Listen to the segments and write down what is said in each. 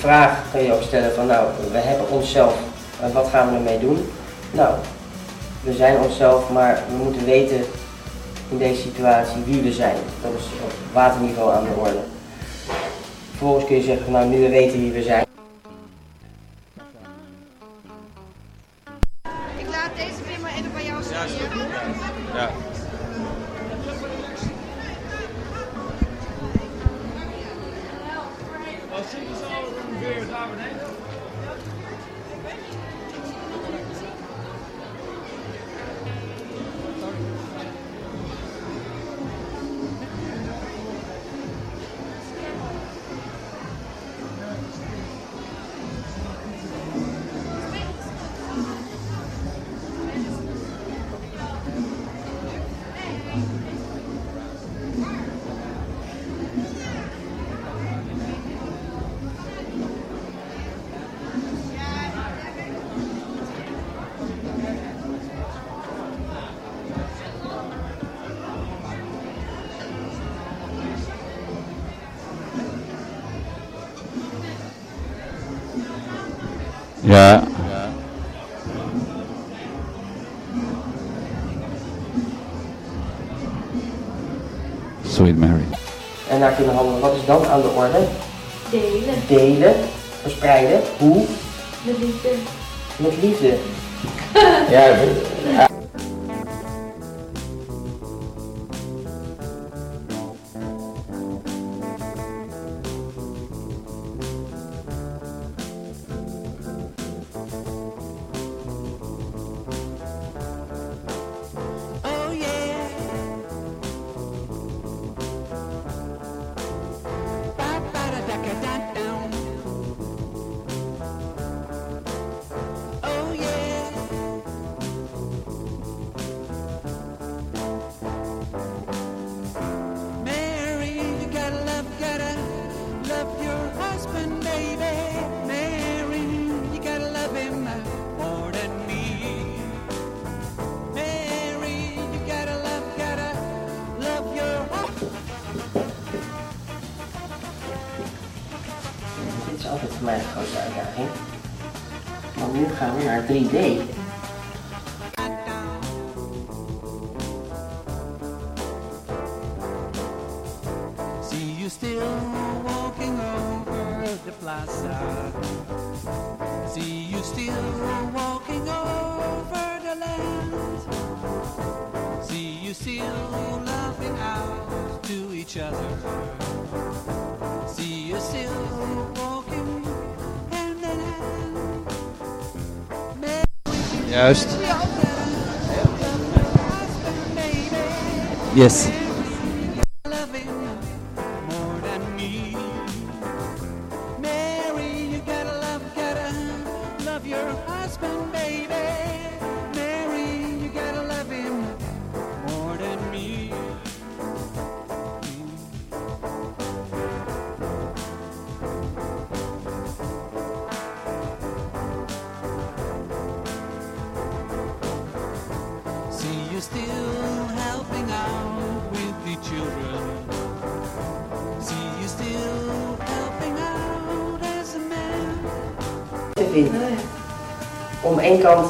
vraag kun je ook stellen van nou, we hebben onszelf, wat gaan we ermee doen? Nou, we zijn onszelf, maar we moeten weten in deze situatie wie we zijn. Dat is op waterniveau aan de orde. Vervolgens kun je zeggen, nou nu we weten wie we zijn. Ik laat deze weer maar even bij jou staan. Ja. Wat zitten ze al ongeveer daar beneden? Ja. Sweet Mary. En naar kunnen handelen. Wat is dan aan de orde? Delen. Delen, verspreiden. Hoe? Met liefde. Met liefde. Ja, dit is altijd voor mij de grootste uitdaging. Want nu gaan we naar 3D. See you still walking over the plaza. See you still walking over the land. See you still laughing out to each other. See you still walking hand in hand. Juist. Yes. You're still helping out with the children. See you still helping out as a man. Te vinden. Om één kant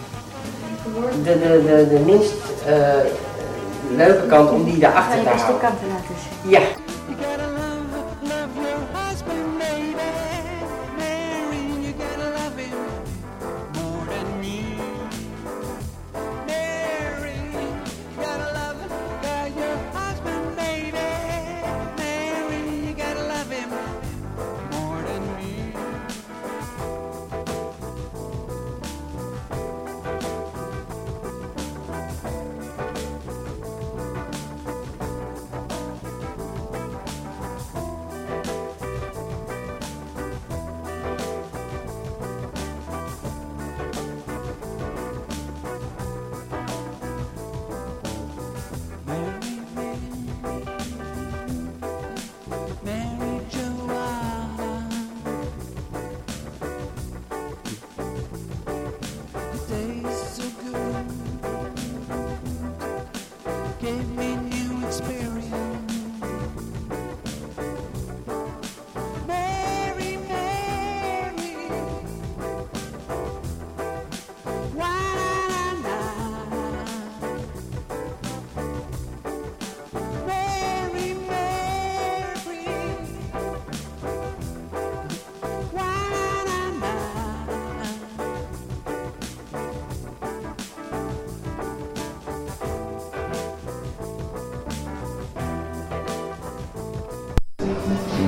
de minst leuke kant om die daarachter te houden. Kant te laten zien. Ja. You gotta love your husband, baby. Mary, you gotta love him more than me. Mary, you gotta love your husband, baby. Mary, you gotta love him more than me.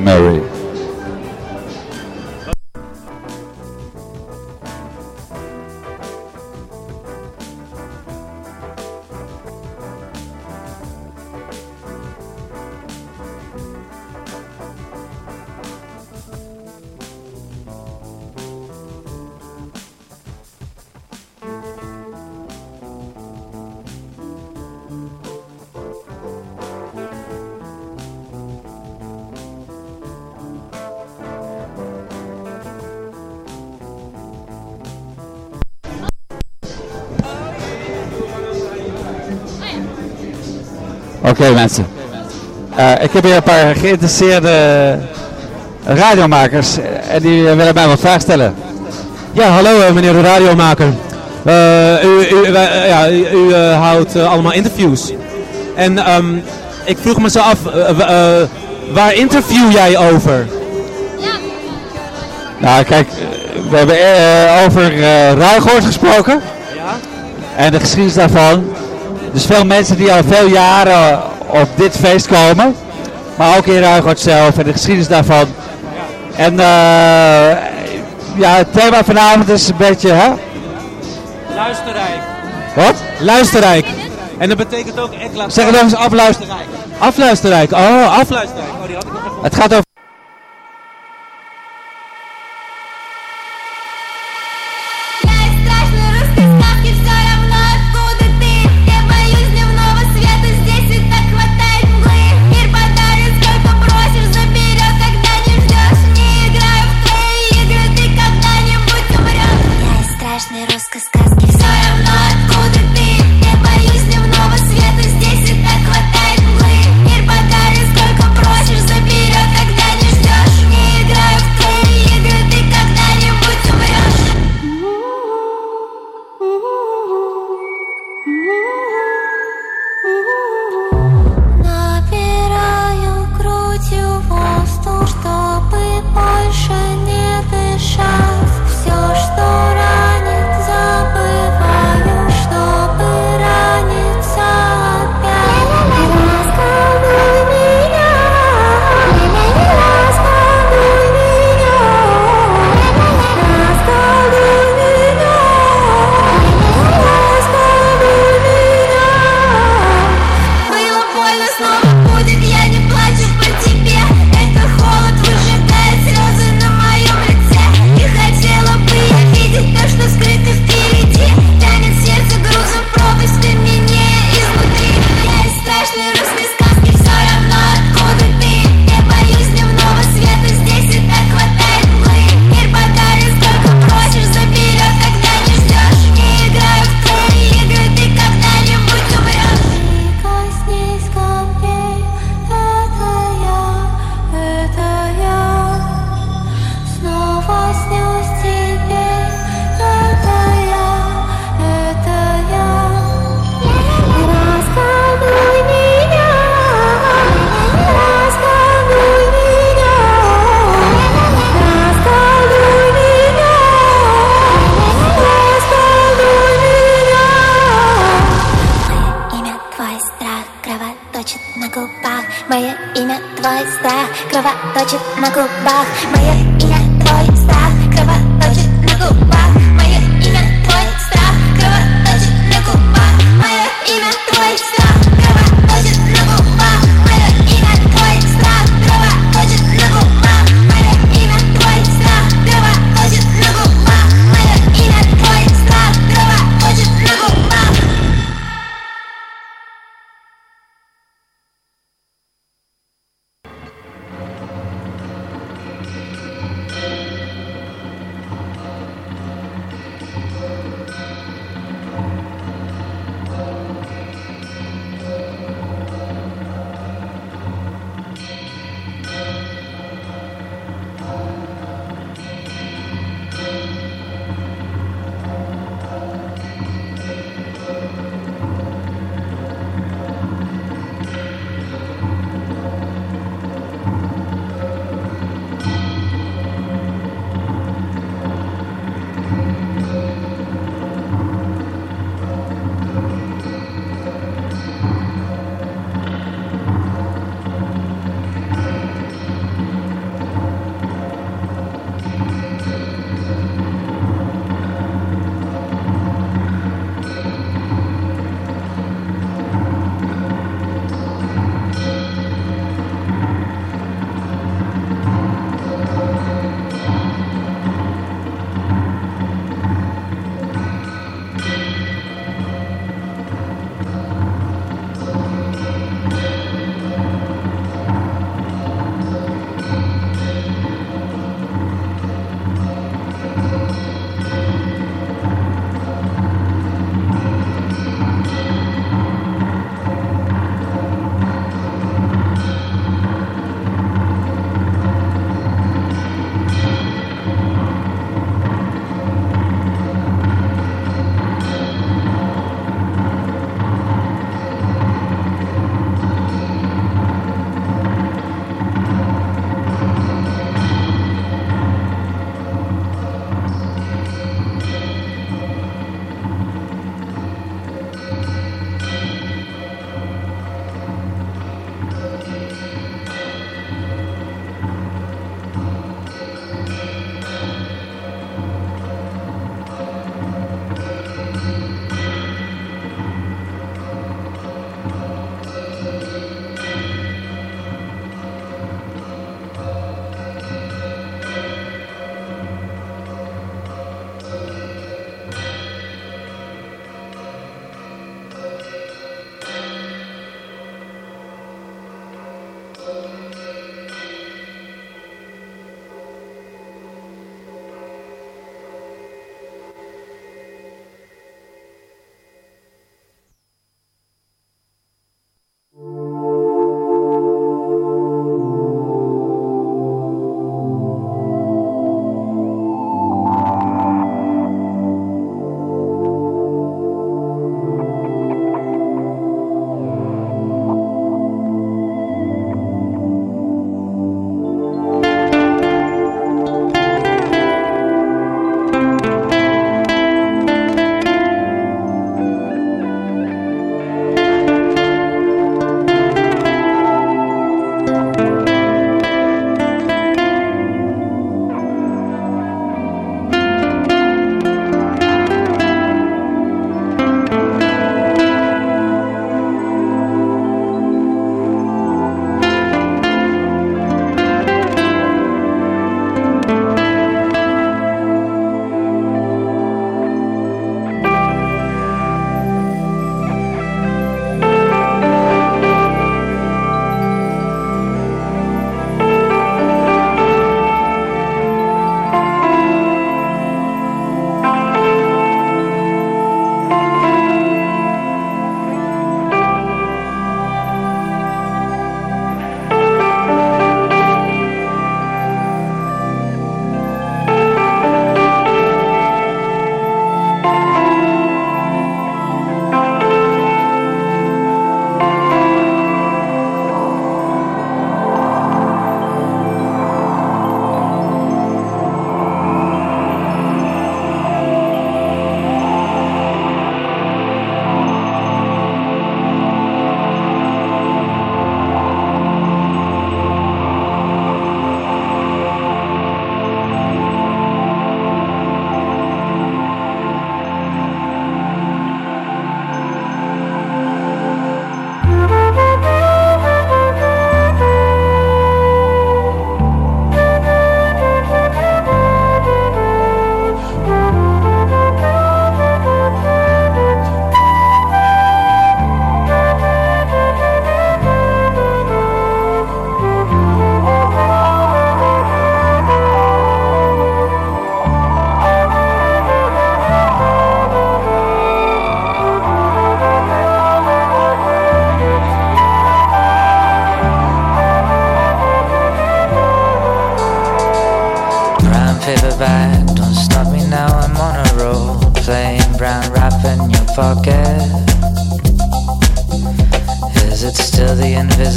Mary. Oké, mensen. Ik heb hier een paar geïnteresseerde radiomakers en die willen mij wat vragen stellen. Ja, hallo meneer de radiomaker. U houdt allemaal interviews. En ik vroeg me zo af, waar interview jij over? Nou kijk, we hebben over Ruigoord gesproken. Ja? En de geschiedenis daarvan. Dus veel mensen die al veel jaren op dit feest komen. Maar ook in Ruigoord zelf en de geschiedenis daarvan. En het thema vanavond is een beetje, hè? Luisterrijk. Wat? Luisterrijk. En dat betekent ook echt... Zeg het nog eens, afluisterrijk. Afluisterrijk. Oh, afluisterrijk. Oh, die had ik nog even... Het gaat over... Когда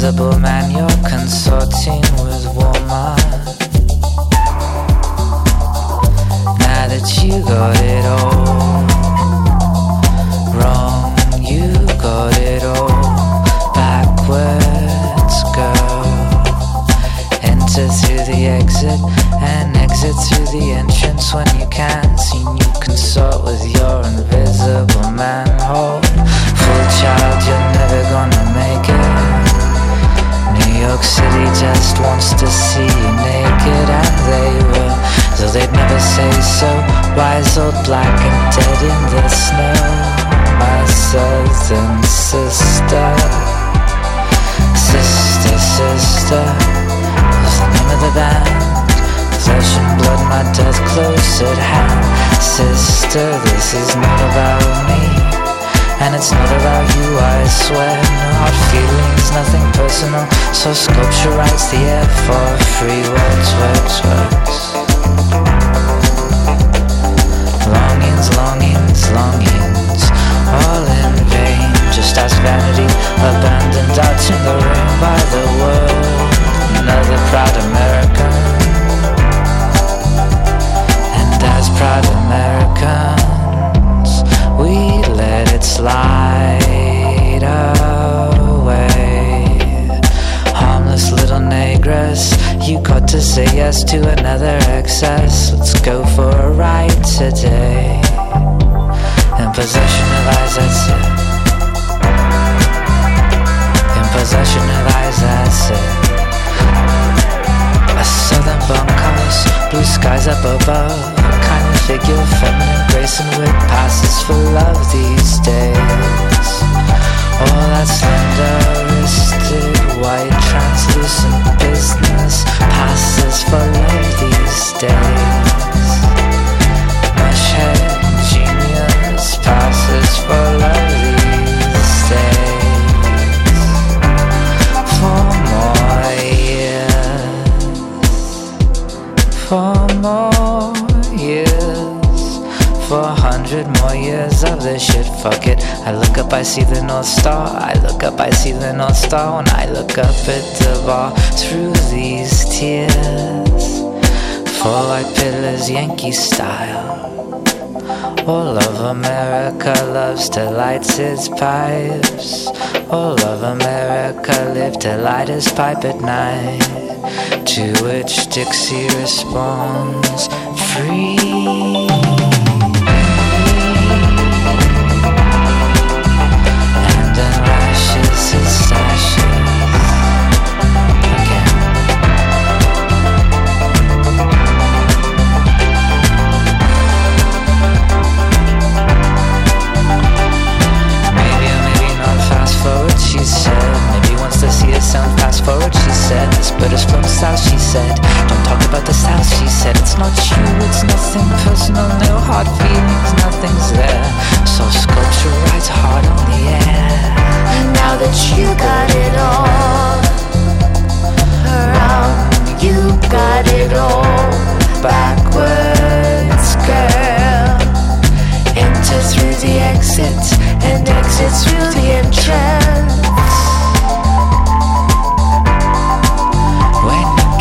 invisible man, you're consorting with woman. Now that you got it all wrong, you got it all backwards, girl. Enter through the exit and exit through the entrance when you can. See you consort with your invisible manhole. Full child, you're never gonna make it. New York City just wants to see you naked, and they will, though they'd never say so. Wise old black and dead in the snow. My southern sister, sister, sister was the name of the band. Flesh and blood, my death close at hand. Sister, this is not about me, and it's not about you, I swear. No hard feelings, nothing personal. So sculpture writes the air for free. Words, words, words. Longings, longings, longings, all in vain. Just as vanity, abandoned out in the rain by the world. Another proud American. And as proud Americans, we let it slide away. Harmless little negress, you got to say yes to another excess. Let's go for a ride today. In possession of eyes, that's it. In possession of eyes, that's it. A southern bunkhouse, blue skies up above. Kind of figure, feminine grace and wit passes for love these days. All that slender-wristed, white, translucent business passes for love these days. Mushhead genius passes for love these days. For more years, for more years, for 100 more years of this shit, fuck it. I look up, I see the North Star. I look up, I see the North Star. When I look up at the bar through these tears, 4 white pillars, Yankee style. All of America loves to light its pipes. All of America live to light his pipe at night. To which Dixie responds, free. And unrashes his sashes again. Maybe or maybe not fast forward, she said. Maybe wants to see it sound fast forward, she said. This bird is from the south, she said. Don't talk about the south, she said. It's not you, it's nothing personal. No hard feelings, nothing's there. So sculpture rides hard on the air. Now that you got it all around, you got it all backwards, girl. Enter through the exit and exit through the entrance. When you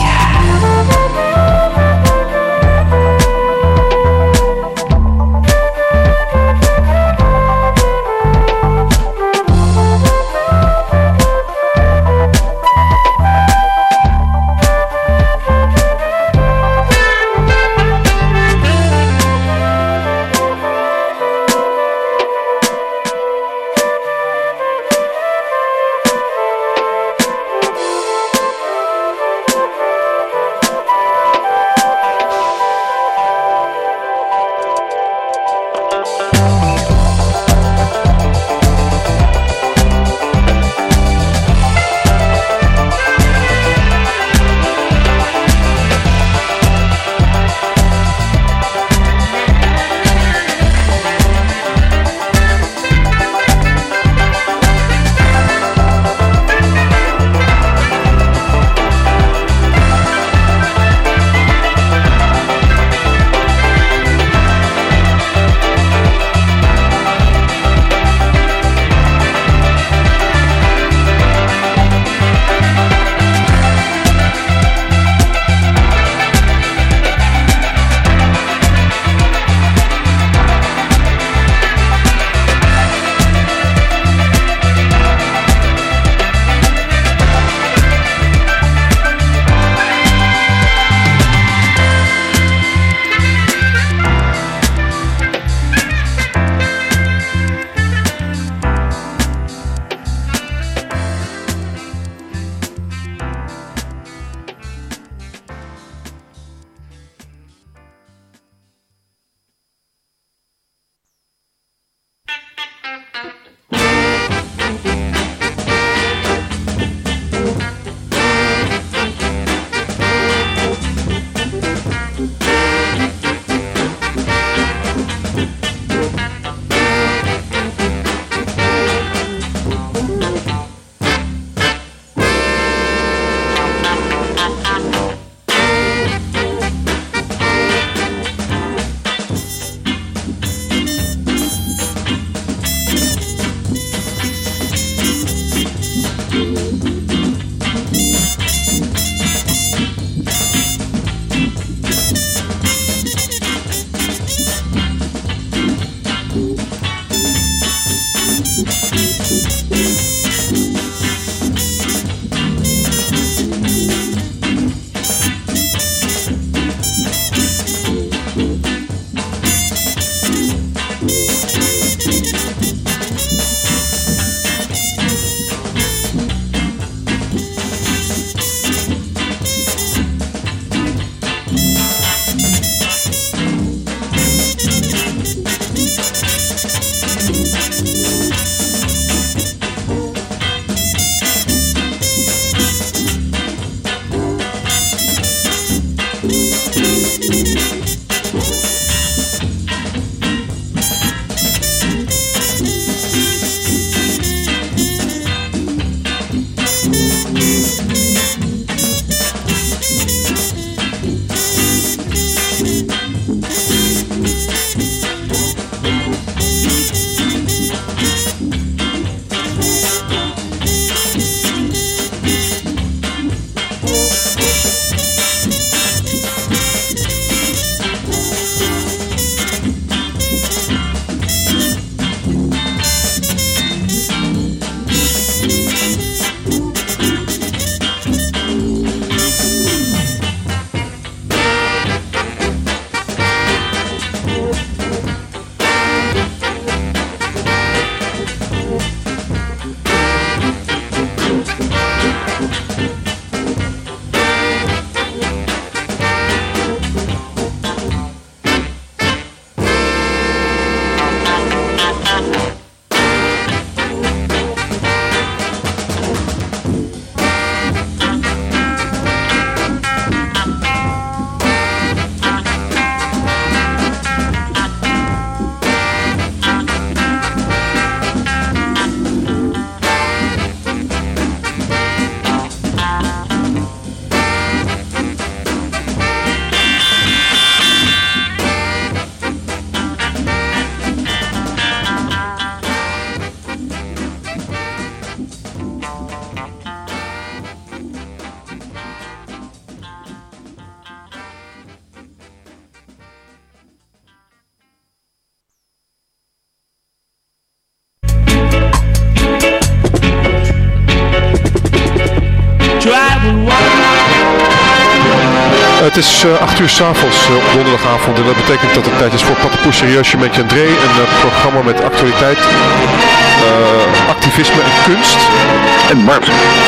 Het is 8 uur 's avonds op donderdagavond en dat betekent dat het tijd is voor Papapoes Serieusje met Jan Dree. Een programma met actualiteit, activisme en kunst. En Bart.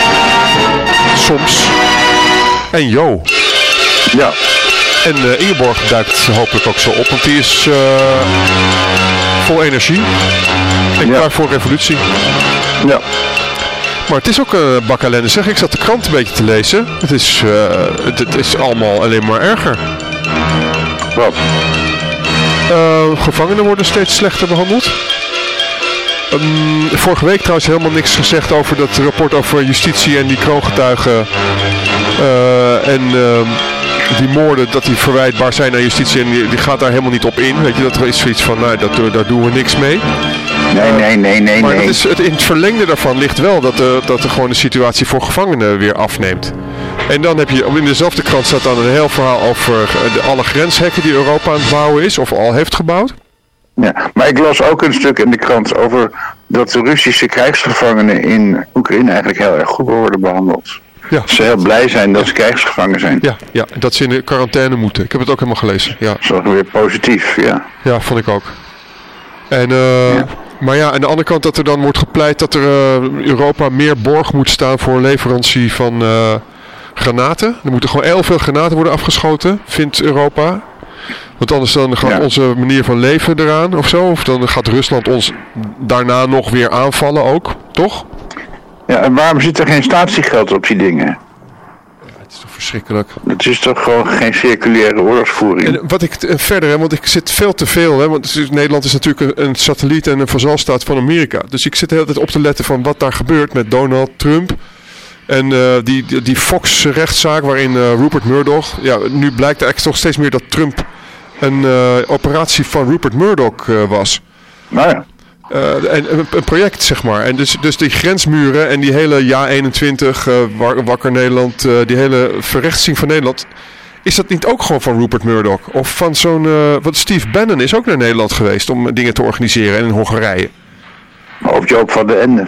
Soms. En Jo. Ja. En Ingeborg duikt hopelijk ook zo op, want die is vol energie. En klaar voor revolutie. Ja. Maar het is ook een bak ellende. Zeg, ik zat de krant een beetje te lezen. Het is allemaal alleen maar erger. Wat? Gevangenen worden steeds slechter behandeld. Vorige week trouwens helemaal niks gezegd over dat rapport over justitie en die kroongetuigen. Die moorden, dat die verwijtbaar zijn aan justitie en die gaat daar helemaal niet op in. Weet je, dat er is zoiets van, nou, daar doen we niks mee. Nee. Maar in het verlengde daarvan ligt wel dat er gewoon de situatie voor gevangenen weer afneemt. En dan heb je, in dezelfde krant staat dan een heel verhaal over alle grenshekken die Europa aan het bouwen is, of al heeft gebouwd. Ja, maar ik las ook een stuk in de krant over dat de Russische krijgsgevangenen in Oekraïne eigenlijk heel erg goed worden behandeld. Ja. Ze heel blij zijn dat ze krijgsgevangen zijn. Ja, dat ze in de quarantaine moeten. Ik heb het ook helemaal gelezen. Ja. Dat is weer positief, ja. Ja, vond ik ook. En, Maar ja, aan de andere kant dat er dan wordt gepleit dat er Europa meer borg moet staan voor leverantie van granaten. Er moeten gewoon heel veel granaten worden afgeschoten, vindt Europa. Want anders dan gaat onze manier van leven eraan of zo. Of dan gaat Rusland ons daarna nog weer aanvallen ook, toch? Ja, en waarom zit er geen statiegeld op die dingen? Ja, het is toch verschrikkelijk. Het is toch gewoon geen circulaire oorlogsvoering. En wat ik verder, hè, want ik zit veel te veel, hè, want Nederland is natuurlijk een satelliet en een vazalstaat van Amerika. Dus ik zit de hele tijd op te letten van wat daar gebeurt met Donald Trump. En die Fox-rechtszaak waarin Rupert Murdoch... Ja, nu blijkt eigenlijk toch steeds meer dat Trump een operatie van Rupert Murdoch was. Nou ja. En een project, zeg maar. En dus die grensmuren en die hele Ja-21, Wakker Nederland, die hele verrechtsing van Nederland... Is dat niet ook gewoon van Rupert Murdoch? Of van zo'n... want Steve Bannon is ook naar Nederland geweest om dingen te organiseren en in Hongarije. Of Joop van den Ende.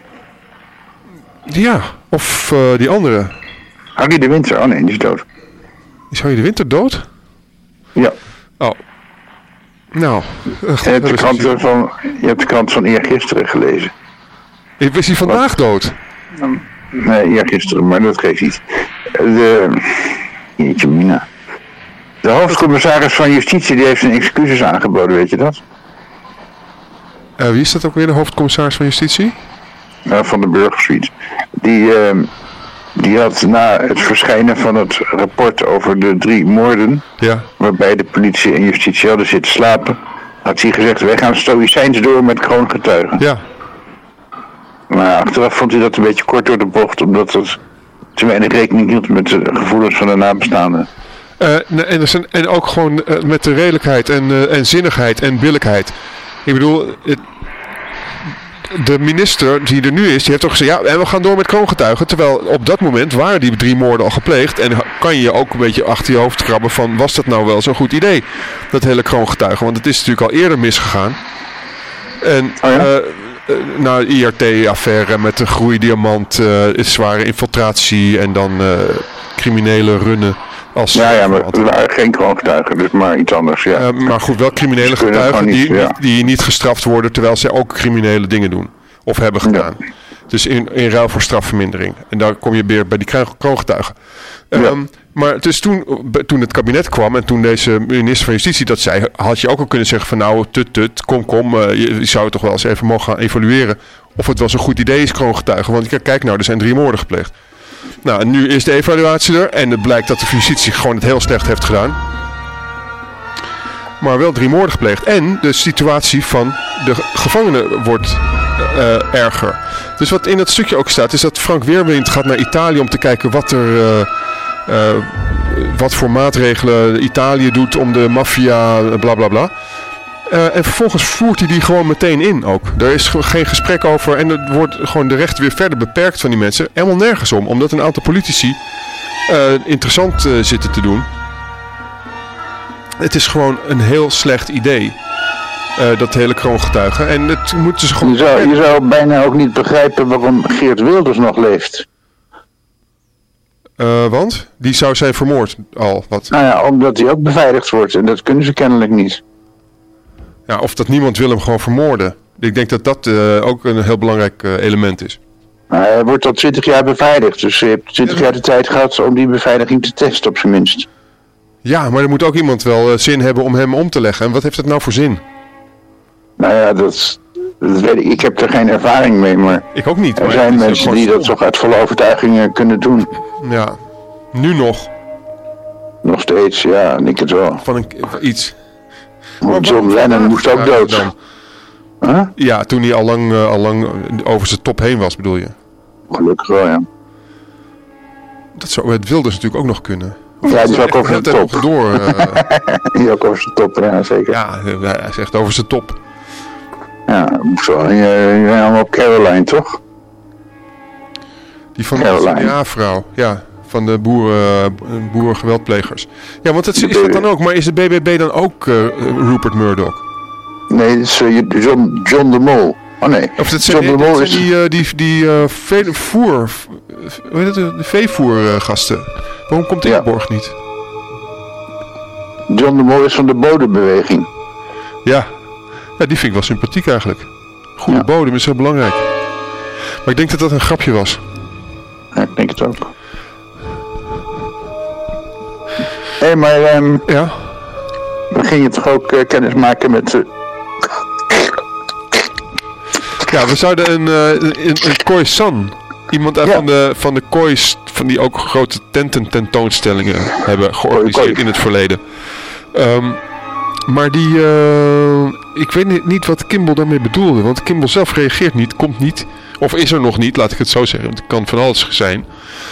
Ja, of die andere. Harry de Winter, oh nee, die is dood. Is Harry de Winter dood? Ja. Oh. Nou. Je hebt de krant van eergisteren gelezen. Is hij vandaag dood? Nee, eergisteren, maar dat geeft niet. Jeetje mina. De hoofdcommissaris van Justitie die heeft zijn excuses aangeboden, weet je dat? Wie is dat ook weer, de hoofdcommissaris van Justitie? Van de Burgersuite. Die had na het verschijnen van het rapport over de 3 moorden, waarbij de politie en justitie hadden zitten slapen, had hij gezegd, wij gaan stoïcijns door met kroongetuigen. Ja. Maar achteraf vond hij dat een beetje kort door de bocht, omdat het te weinig rekening hield met de gevoelens van de nabestaanden. En ook gewoon met de redelijkheid en zinnigheid en billijkheid. Ik bedoel, de minister die er nu is, die heeft toch gezegd, ja, en we gaan door met kroongetuigen. Terwijl op dat moment waren die 3 moorden al gepleegd. En kan je ook een beetje achter je hoofd krabben van, was dat nou wel zo'n goed idee? Dat hele kroongetuigen, want het is natuurlijk al eerder misgegaan. En nou, IRT-affaire met de groeidiamant, zware infiltratie en dan criminele runnen. Ja, maar er waren geen kroongetuigen, dus maar iets anders. Ja. Maar goed, wel criminele getuigen die niet gestraft worden terwijl ze ook criminele dingen doen. Of hebben gedaan. Ja. Dus in ruil voor strafvermindering. En daar kom je weer bij die kroongetuigen. Maar dus toen het kabinet kwam en toen deze minister van Justitie dat zei, had je ook al kunnen zeggen van nou, kom, je zou het toch wel eens even mogen gaan evalueren of het wel zo'n goed idee is, kroongetuigen. Want kijk nou, er zijn 3 moorden gepleegd. Nou, en nu is de evaluatie er en het blijkt dat de justitie gewoon het heel slecht heeft gedaan. Maar wel 3 moorden gepleegd. En de situatie van de gevangenen wordt erger. Dus wat in het stukje ook staat, is dat Frank Weerwind gaat naar Italië om te kijken wat voor maatregelen Italië doet om de maffia, bla bla bla. En vervolgens voert hij die gewoon meteen in ook. Er is geen gesprek over en er wordt gewoon de rechten weer verder beperkt van die mensen. Helemaal nergens om, omdat een aantal politici interessant zitten te doen. Het is gewoon een heel slecht idee, dat hele kroongetuigen. En het moeten ze gewoon... Je zou bijna ook niet begrijpen waarom Geert Wilders nog leeft. Want? Die zou zijn vermoord al. Wat? Nou ja, omdat hij ook beveiligd wordt. En dat kunnen ze kennelijk niet. Ja, of dat niemand wil hem gewoon vermoorden. Ik denk dat dat ook een heel belangrijk element is. Nou, hij wordt al 20 jaar beveiligd. Dus je hebt 20 jaar de tijd gehad om die beveiliging te testen op zijn minst. Ja, maar er moet ook iemand wel zin hebben om hem om te leggen. En wat heeft dat nou voor zin? Nou ja, dat weet ik. Ik heb er geen ervaring mee, maar... Ik ook niet. Er zijn mensen die dat toch uit volle overtuiging kunnen doen. Ja, nu nog. Nog steeds, ja, ik het wel. Van iets. John Lennon moest ook dood. Huh? Ja, toen hij al lang over zijn top heen was, bedoel je? Gelukkig wel, ja. Dat zou het Wilders natuurlijk ook nog kunnen. Ja, die is ook over zijn top. Die ook over zijn top, ja, zeker. Ja, hij is echt over zijn top. Ja, zo. Je bent allemaal op Caroline, toch? Die van de CDA-vrouw, ja. Van de boerengeweldplegers. Ja, want is dat dan ook. Maar is de BBB dan ook Rupert Murdoch? Nee, dat is John de Mol. Oh nee. Of dat zijn, John de Mol is die veevoergasten. Waarom komt Ingeborg niet? John de Mol is van de bodembeweging. Ja, die vind ik wel sympathiek eigenlijk. Goede bodem is heel belangrijk. Maar ik denk dat dat een grapje was. Ja, ik denk het ook. Hé, maar ja? Begin je toch ook kennis maken met... Ja, we zouden een Khoi San, iemand uit van de Khoi's, van die ook grote tentoonstellingen hebben georganiseerd in het verleden. Maar die, ik weet niet wat Kimball daarmee bedoelde, want Kimball zelf reageert niet, komt niet, of is er nog niet, laat ik het zo zeggen, want het kan van alles zijn.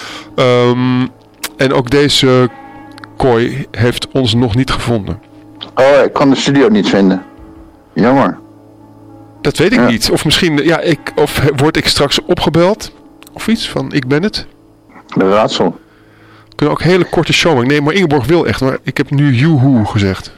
En ook deze Khoi heeft ons nog niet gevonden. Oh, ik kan de studio niet vinden. Jammer. Dat weet ik niet. Of misschien, of word ik straks opgebeld? Of iets van, ik ben het? De raadsel. We kunnen ook hele korte show maken. Nee, maar Ingeborg wil echt. Maar ik heb nu Joehoe gezegd.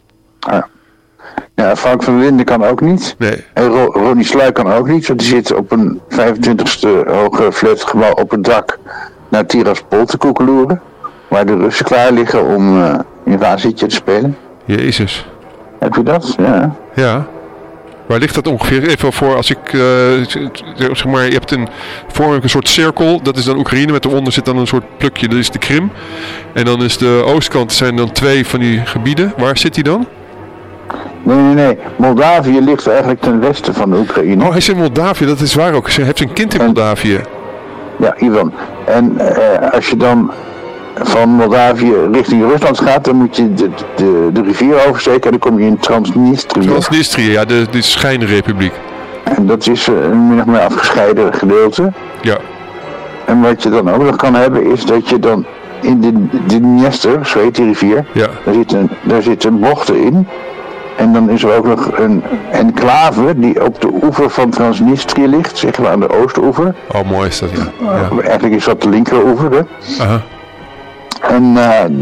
Ja, Frank van der Linden kan ook niet. Nee. En Ronnie Sluik kan ook niet. Want die zit op een 25e hoge flatgebouw op het dak naar Tiraspol te koekeloeren. Waar de Russen klaar liggen om invasietje te spelen. Jezus. Heb je dat? Ja. Ja. Waar ligt dat ongeveer? Even voor als ik, zeg maar, je hebt een soort cirkel, dat is dan Oekraïne, met daaronder zit dan een soort plukje, dat is de Krim. En dan is de oostkant, zijn dan 2 van die gebieden. Waar zit die dan? Nee. Moldavië ligt eigenlijk ten westen van de Oekraïne. Oh, hij is in Moldavië, dat is waar ook. Hij heeft een kind in Moldavië. Ja, Ivan. En als je dan van Moldavië richting Rusland gaat, dan moet je de rivier oversteken en dan kom je in Transnistrië. Transnistrië, ja, de schijnrepubliek. En dat is een min of meer afgescheiden gedeelte. Ja. En wat je dan ook nog kan hebben, is dat je dan in de Dniester, zo heet die rivier, daar zitten bochten in. En dan is er ook nog een enclave die op de oever van Transnistrië ligt, zeg maar aan de oostoever. Oh, mooi is dat, ja. Eigenlijk is dat de linkeroever, hè. Aha. En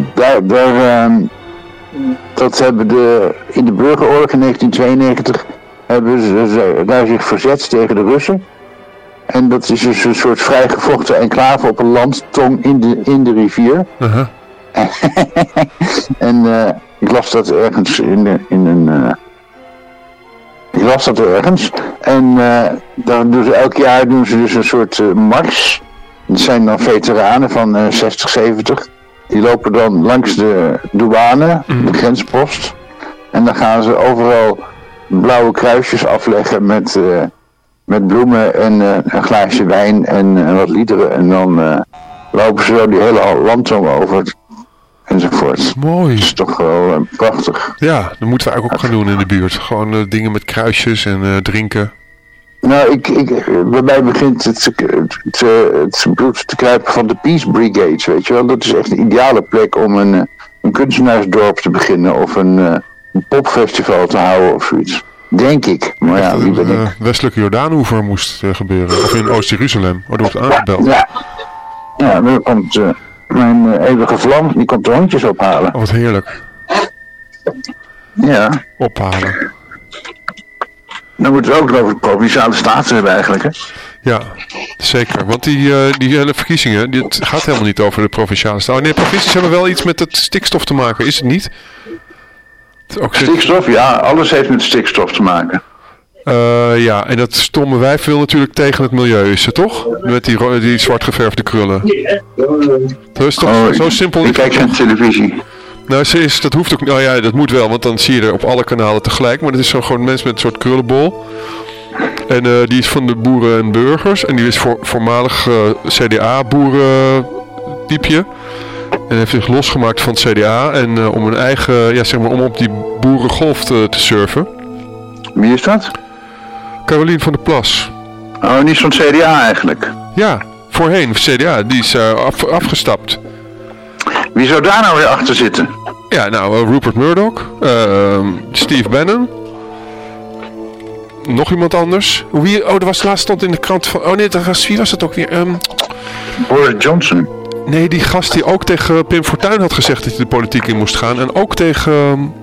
dat hebben in de burgeroorlog in 1992 hebben ze daar zich verzet tegen de Russen. En dat is dus een soort vrijgevochten enclave op een landtong in de rivier. Uh-huh. En ik las dat ergens ik las dat ergens. En dan doen ze elk jaar dus een soort mars. Dat zijn dan veteranen van 60, 70. Die lopen dan langs de douane, de grenspost. En dan gaan ze overal blauwe kruisjes afleggen met bloemen en een glaasje wijn en wat liederen. En dan lopen ze zo die hele landtong over enzovoort. Mooi. Dat is toch wel prachtig. Ja, dat moeten we eigenlijk ook gaan doen in de buurt. Gewoon dingen met kruisjes en drinken. Nou, bij mij begint het bloed te kruipen van de Peace Brigades, weet je wel. Dat is echt een ideale plek om een kunstenaarsdorp te beginnen of een popfestival te houden of zoiets. Denk ik. Maar ja, wie ben ik? Westelijke Jordaanoever moest gebeuren. Of in Oost-Jeruzalem. Oh, er wordt aangebeld. Ja, dan komt mijn eeuwige vlam, die komt de hondjes ophalen. Oh, wat heerlijk. Ja. Ophalen. Dan moeten we ook over de Provinciale Staten hebben eigenlijk, hè? Ja. Zeker, want die hele verkiezingen, het gaat helemaal niet over de provinciale staten. Nee, provincies hebben wel iets met het stikstof te maken, is het niet? Stikstof, ja, alles heeft met stikstof te maken. Ja, en dat stomme wijf wil natuurlijk tegen het milieu, is het toch? Met die zwart geverfde krullen. Dat is toch zo simpel? Ik kijk geen televisie. Nou, dat hoeft ook. Nou ja, dat moet wel, want dan zie je er op alle kanalen tegelijk. Maar dat is zo gewoon een mens met een soort krullenbol. En die is van de Boeren en Burgers. En die is voormalig CDA-boerentypje. En heeft zich losgemaakt van het CDA. En om een eigen, ja, zeg maar, om op die boerengolf te surfen. Wie is dat? Carolien van der Plas. Oh, niet van het CDA eigenlijk? Ja, voorheen CDA. Die is afgestapt. Wie zou daar nou weer achter zitten? Ja, nou, Rupert Murdoch. Steve Bannon. Nog iemand anders? Er was laatst stond in de krant van... Oh nee, wie was het ook weer? Boris Johnson. Nee, die gast die ook tegen Pim Fortuyn had gezegd dat hij de politiek in moest gaan. En ook tegen...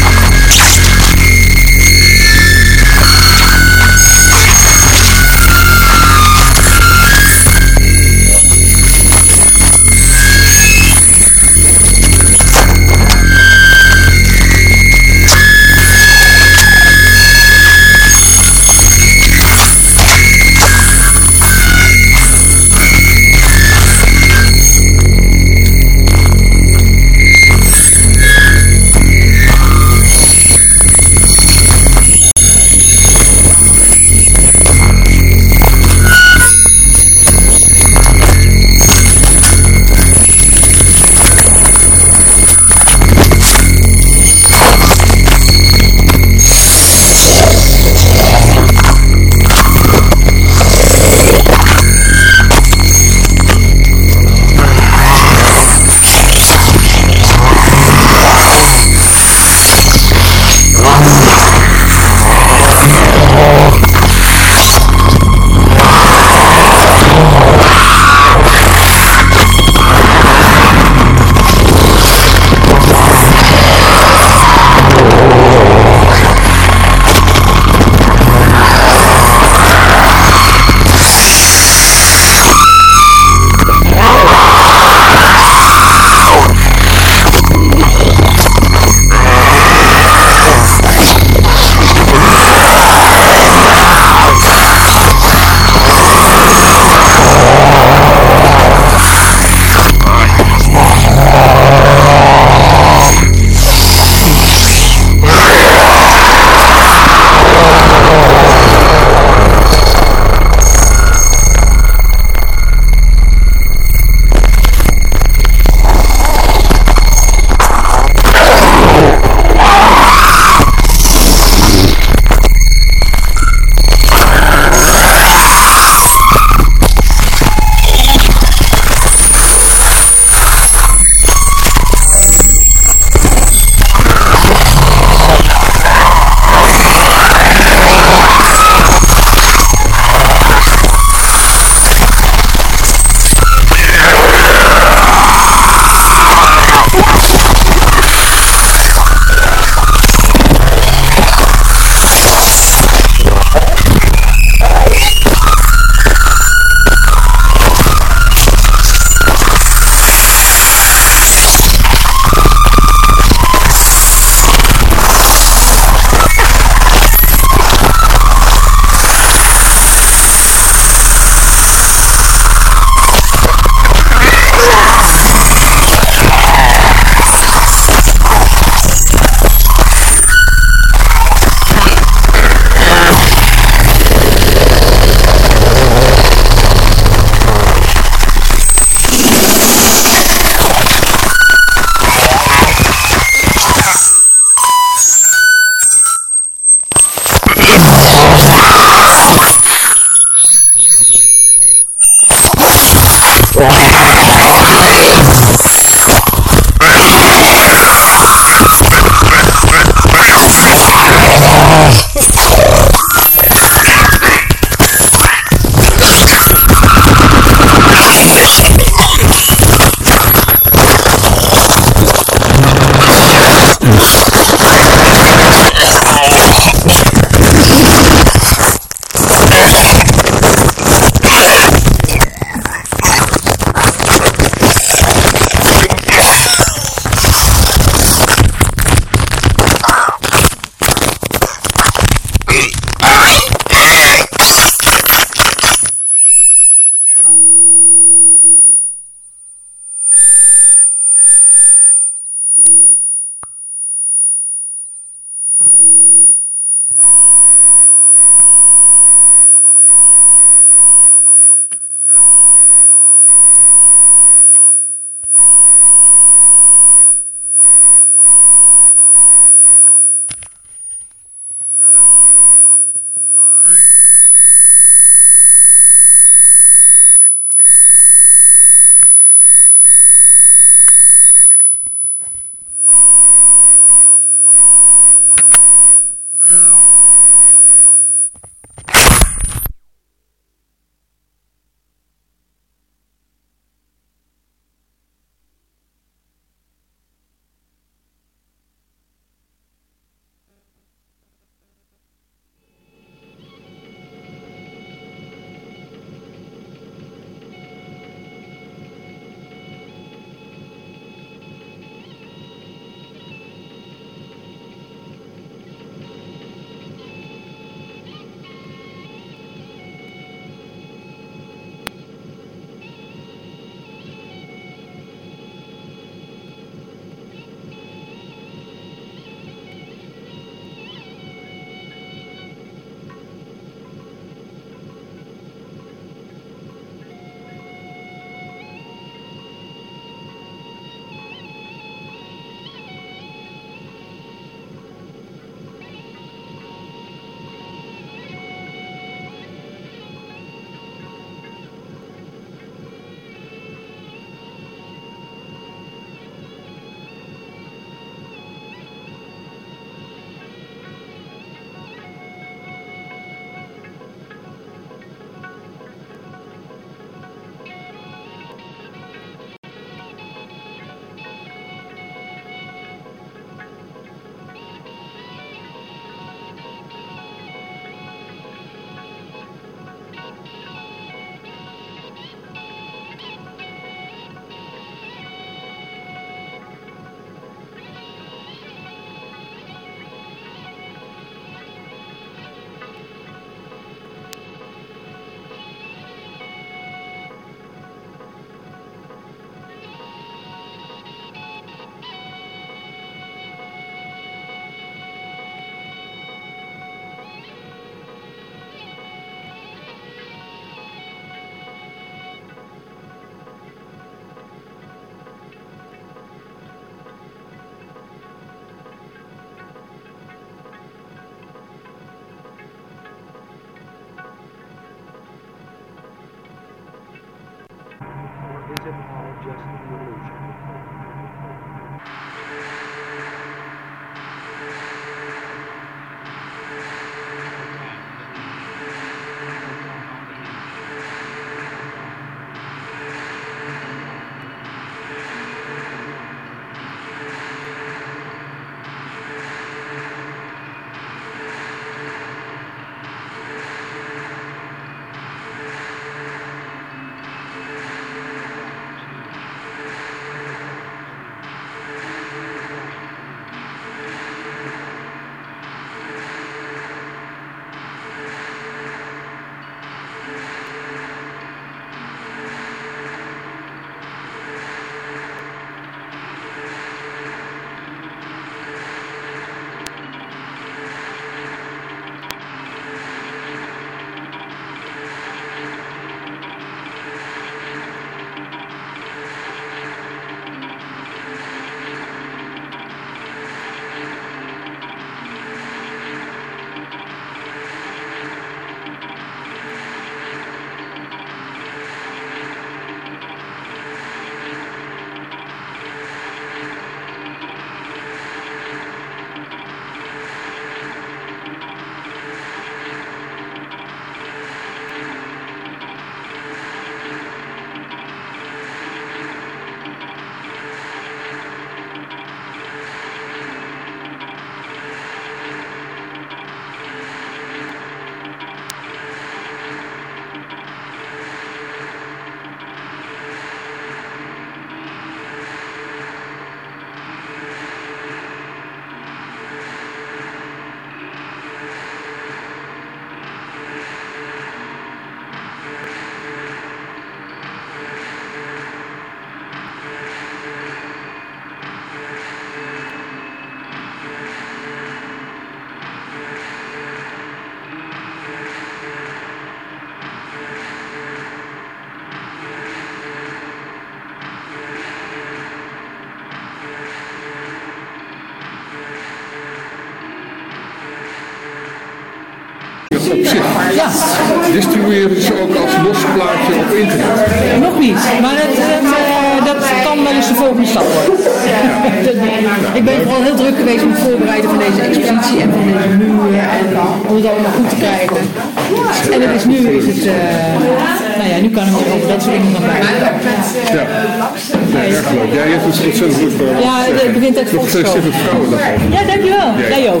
op zich. Ja. Distribueren ze ook als los plaatje op internet? Nog niet, maar dat kan wel eens de volgende stap worden. Ik ben vooral heel druk geweest met het voorbereiden van deze expositie en van deze muur en om het allemaal goed te krijgen. En het is nu nu kan ik weer over dat soort dingen gaan blijven. Ja, erg leuk. Jij hebt het ontzettend goed voor. Ja, het begint echt vol te komen. Ja, dankjewel. Jij ook.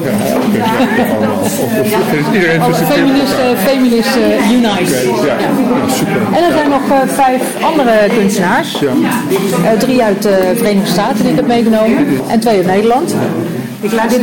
Iedereen Feminist Unite. Ja, super. En er zijn nog 5 andere kunstenaars. 3 uit de Verenigde Staten die ik heb meegenomen en 2 uit Nederland.